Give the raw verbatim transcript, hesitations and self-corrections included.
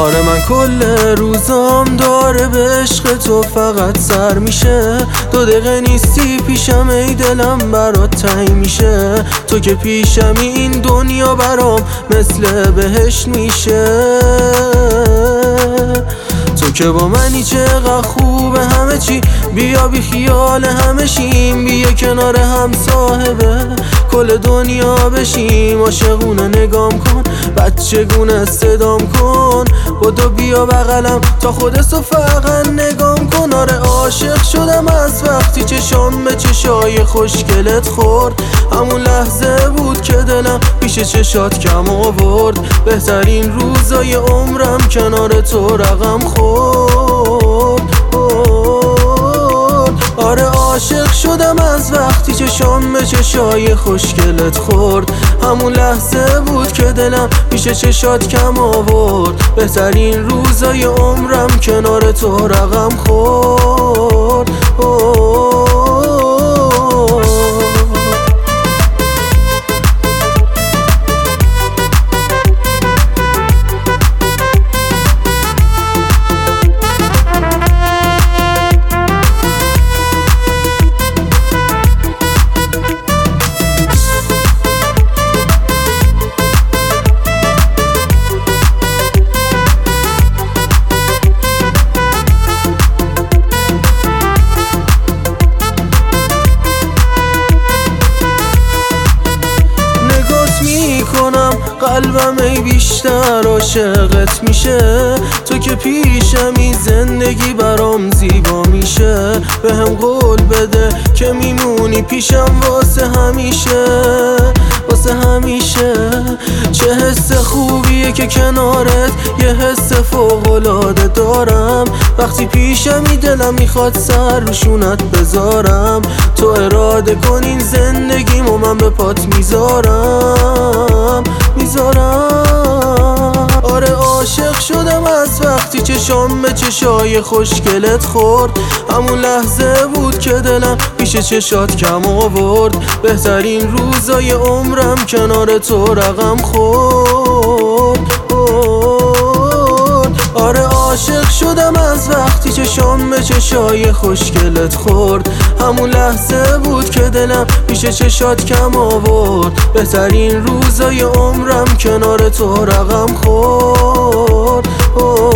آره من کل روزام داره به عشق تو فقط سر میشه. دو دقیقه نیستی پیشم ای دلم برات تنگ میشه. تو که پیشمی این دنیا برام مثل بهشت میشه. تو که با منی چقدر خوبه همه چی، بیا بی خیال همه شیم، بیا کنار هم صاحبه کل دنیا بشیم. عاشقونه نگام کن بچگونه صدام کن، بدو بیا بغلم تا خودتو فقط نگام کن. آره عاشق شدم از وقتی چشام به چشای خوشگلت خورد. همون لحظه بود که دلم پیش چشات کم آورد. بهترین روزای عمرم کنار تو رقم خورد. آره عاشق شدم از وقتی چشام به چشای خوشگلت خورد. همون لحظه بود که دلم پیش چشات کم آورد. بهترین روزای عمرم کنار تو رقم خورد. قلبم ای بیشتر عاشقت میشه. تو که پیشمی زندگی برام زیبا میشه. به هم قول بده که میمونی پیشم واسه همیشه، واسه همیشه. چه حس خوبیه که کنارت یه حس فوق‌العاده دارم. وقتی پیشمی دلم میخواد سر روشونت بذارم. تو اراده کن این زندگیمو من به پات میذارم میذارم. آره عاشق شدم از وقتی چشام به چشای خوشگلت خورد. همون لحظه بود که دلم پیش چشات کم آورد. بهترین روزای عمرم کنار تو رقم خورد. آره عاشق شدم از وقتی چشام به چشای خوشگلت خورد. همون لحظه بود که دلم پیش چشات کم آورد. بهترین روزای عمرم کنار تو رقم خورد.